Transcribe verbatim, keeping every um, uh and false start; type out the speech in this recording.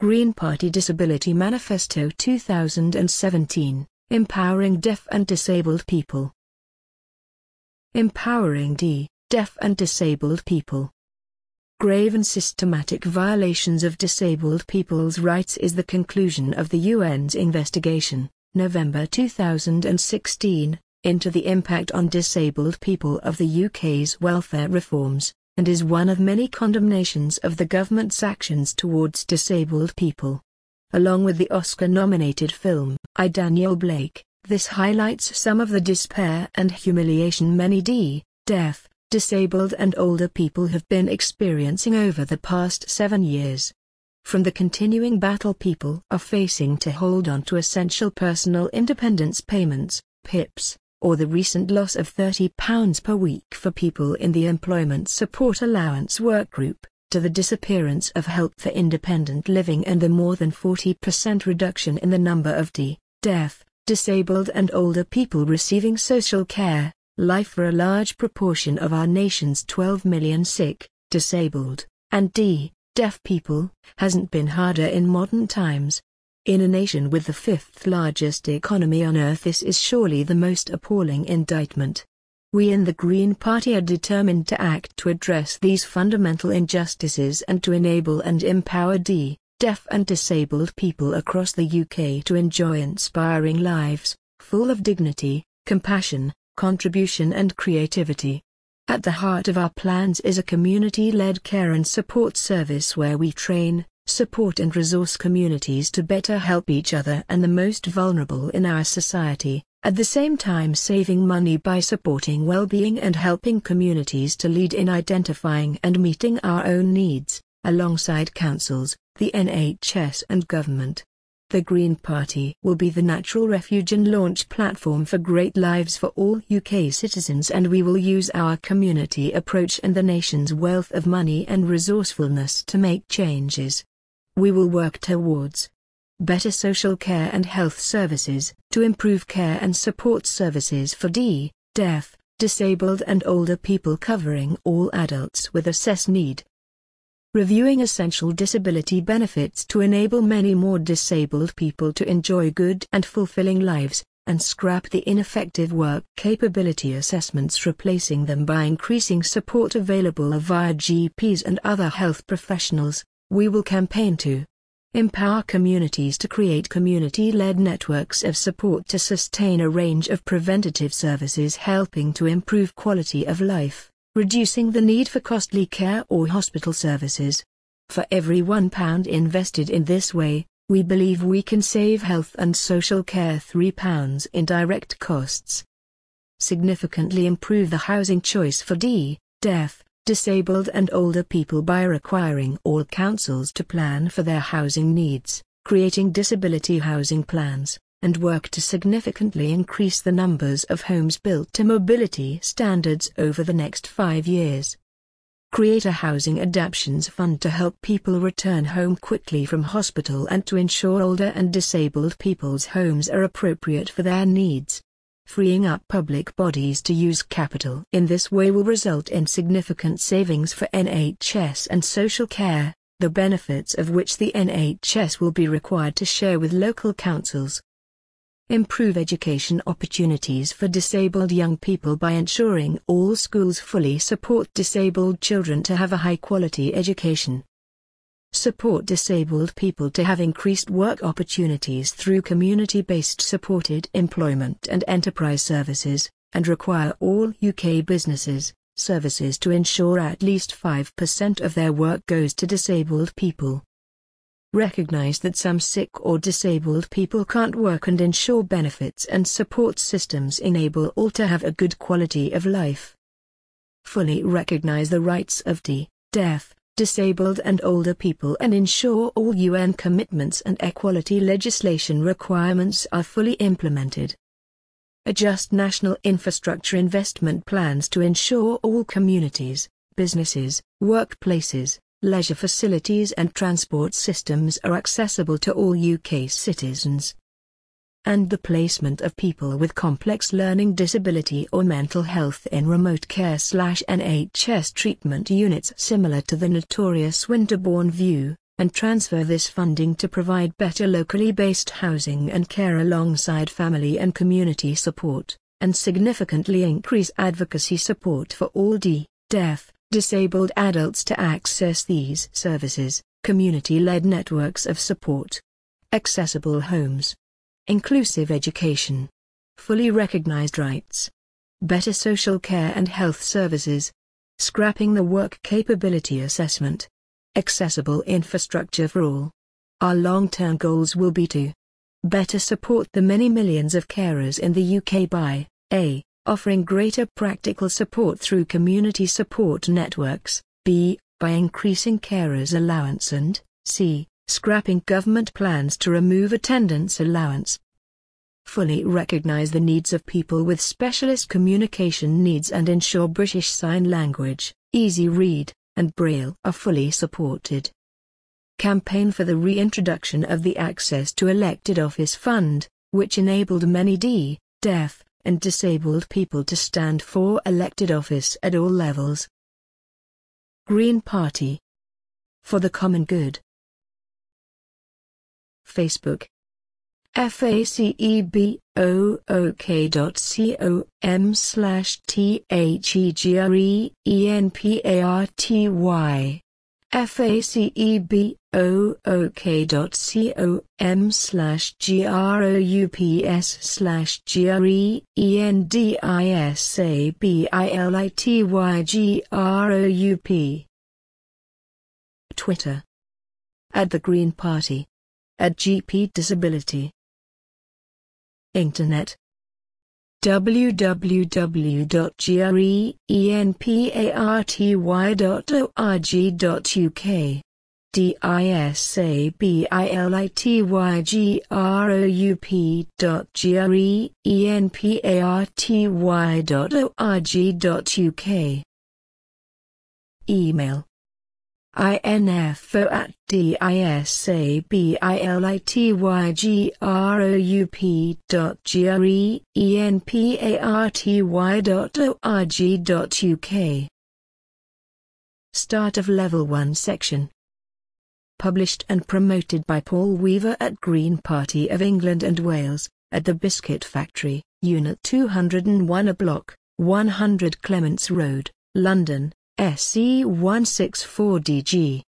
Green Party Disability Manifesto two thousand seventeen, Empowering Deaf and Disabled People. Empowering D, Deaf and Disabled People. Grave and systematic violations of disabled people's rights is the conclusion of the U N's investigation, November two thousand sixteen, into the impact on disabled people of the U K's welfare reforms, and is one of many condemnations of the government's actions towards disabled people. Along with the Oscar-nominated film, I, Daniel Blake, this highlights some of the despair and humiliation many D, deaf, disabled and older people have been experiencing over the past seven years. From the continuing battle people are facing to hold on to essential personal independence payments, P I Ps, or the recent loss of thirty pounds per week for people in the Employment Support Allowance Workgroup, to the disappearance of help for independent living and the more than forty percent reduction in the number of D, deaf, disabled and older people receiving social care. Life for a large proportion of our nation's twelve million sick, disabled, and D, deaf people, hasn't been harder in modern times. In a nation with the fifth largest economy on earth, this is surely the most appalling indictment. We in the Green Party are determined to act to address these fundamental injustices and to enable and empower D, deaf and disabled people across the U K to enjoy inspiring lives, full of dignity, compassion, contribution and creativity. At the heart of our plans is a community-led care and support service where we train, support and resource communities to better help each other and the most vulnerable in our society, at the same time saving money by supporting well-being and helping communities to lead in identifying and meeting our own needs, alongside councils, the N H S and government. The Green Party will be the natural refuge and launch platform for great lives for all U K citizens, and we will use our community approach and the nation's wealth of money and resourcefulness to make changes. We will work towards better social care and health services, to improve care and support services for D, deaf, disabled and older people covering all adults with assessed need. Reviewing essential disability benefits to enable many more disabled people to enjoy good and fulfilling lives, and scrap the ineffective work capability assessments, replacing them by increasing support available via G Ps and other health professionals. We will campaign to empower communities to create community-led networks of support to sustain a range of preventative services, helping to improve quality of life, reducing the need for costly care or hospital services. For every one pound invested in this way, we believe we can save health and social care three pounds in direct costs. Significantly improve the housing choice for D, deaf, disabled and older people by requiring all councils to plan for their housing needs, creating disability housing plans, and work to significantly increase the numbers of homes built to mobility standards over the next five years. Create a housing adaptations fund to help people return home quickly from hospital and to ensure older and disabled people's homes are appropriate for their needs. Freeing up public bodies to use capital in this way will result in significant savings for N H S and social care, the benefits of which the N H S will be required to share with local councils. Improve education opportunities for disabled young people by ensuring all schools fully support disabled children to have a high-quality education. Support disabled people to have increased work opportunities through community-based supported employment and enterprise services, and require all U K businesses, services to ensure at least five percent of their work goes to disabled people. Recognize that some sick or disabled people can't work and ensure benefits and support systems enable all to have a good quality of life. Fully recognize the rights of D, deaf, disabled and older people and ensure all U N commitments and equality legislation requirements are fully implemented. Adjust national infrastructure investment plans to ensure all communities, businesses, workplaces, leisure facilities and transport systems are accessible to all U K citizens. And the placement of people with complex learning disability or mental health in remote care slash N H S treatment units similar to the notorious Winterbourne View, and transfer this funding to provide better locally based housing and care alongside family and community support, and significantly increase advocacy support for all D, deaf, disabled adults to access these services, community-led networks of support, accessible homes, inclusive education, fully recognized rights, better social care and health services, scrapping the work capability assessment, accessible infrastructure for all. Our long-term goals will be to better support the many millions of carers in the U K by a. offering greater practical support through community support networks, b. by increasing carers allowance, and c. scrapping government plans to remove attendance allowance. Fully recognise the needs of people with specialist communication needs and ensure British Sign Language, Easy Read, and Braille are fully supported. Campaign for the reintroduction of the Access to Elected Office Fund, which enabled many D, deaf, and disabled people to stand for elected office at all levels. Green Party. For the common good. Facebook. facebook.com slash T-H-E-G-R-E-E-N-P-A-R-T-Y facebook.com slash G-R-O-U-P-S slash G-R-E-N-D-I-S-A-B-I-L-I-T-Y-G-R-O-U-P Twitter. At The Green Party. At G P Disability. Internet. w w w dot grenparty dot org dot u k disability dot grenparty dot org dot u k Email. info at disability group dot grenparty dot org dot u k Start of Level one Section. Published and promoted by Paul Weaver at Green Party of England and Wales, at the Biscuit Factory, Unit two hundred one A Block, one hundred Clements Road, London, S E one six four D G.